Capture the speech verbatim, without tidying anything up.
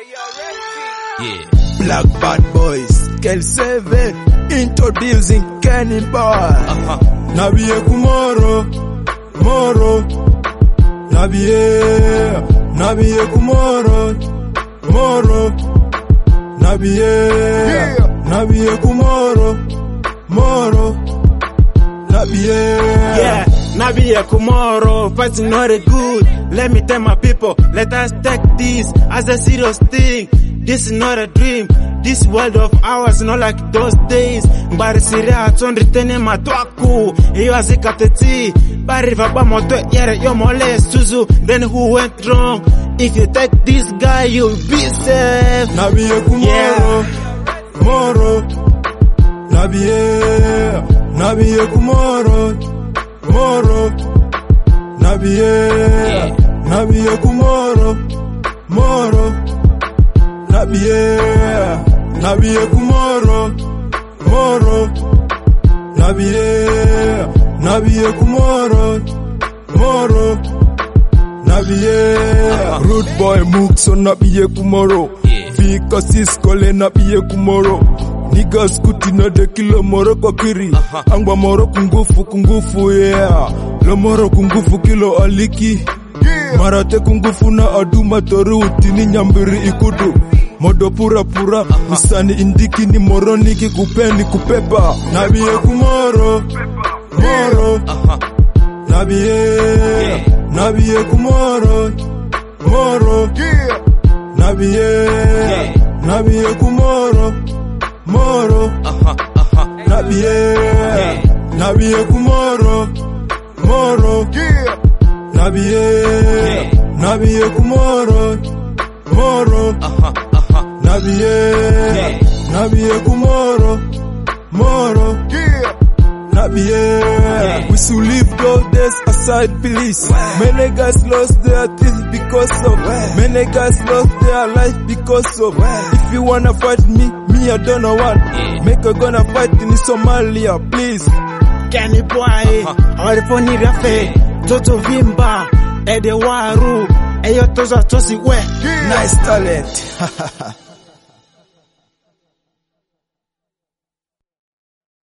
Yeah. Black Bad Boys, Kel seven, introducing Kenny Boy. Uh-huh. Nabiye kumoro, moro. Nabiye, nabiye kumoro, moro. Nabiye, yeah. Nabiye kumoro, moro. Nabiye, yeah. Nabiye kumoro, fighting not a good. Let me tell my people, let us take this as a serious thing. This is not a dream. This world of ours not like those days. Bari siria atondi tene matwaku. Iyo azikateti. Bari vaba moto yere yo mole suzu. Then who went wrong? If you take this guy, you'll be safe. Nabiye kumoro, yeah. Moro. Nabiye, nabiye kumoro, moro. Nabiye, yeah. Nabiye kumoro, moro. Nabiye, nabiye kumoro, moro. Nabiye, nabiye kumoro, moro. Nabiye, rude boy mukso nabiye kumoro. Vika siskole nabiye kumoro. Niggas kutina de kilo moro kwa kiri. Angba moro kungufu kungufu yeah. Lo moro kungufu kilo aliki. Marate kungufu na aduma toru utini nyambiri ikudu. Modo pura pura, misani indiki ni moro niki kupeni kupepa. Nabiye kumoro, moro. Nabiye, nabiye kumoro, moro. Nabiye, nabiye kumoro, moro. Nabiye, nabiye kumoro, moro. Nabiye, nabiye kumoro, moro. Nabiye, nabiye kumoro, moro. Nabiye, we should leave those days aside, please. Many guys lost their teeth because of. Many guys lost their life because of. If you wanna fight me, me I don't know what. Make a gonna fight in Somalia, please. Kenny Boy, Orifoni Rafe, Toto Vimba, Ede Waru, Eyo Toza Tosi We. Nice talent.